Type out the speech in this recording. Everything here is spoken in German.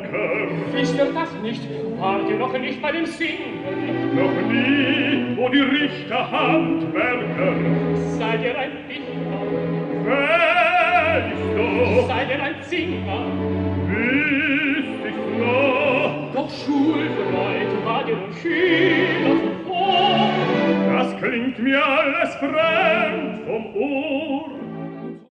Wisst ihr das nicht? Wart ihr noch nicht bei dem Singen? Noch nie, wo die Richter Handwerker. Seid ihr ein Dichter? Wer ist du? Seid ihr ein Singer? Wüsst ich noch? Doch Schulfreund, wart ihr nun Schüler zuvor? Das klingt mir alles fremd vom Ohr.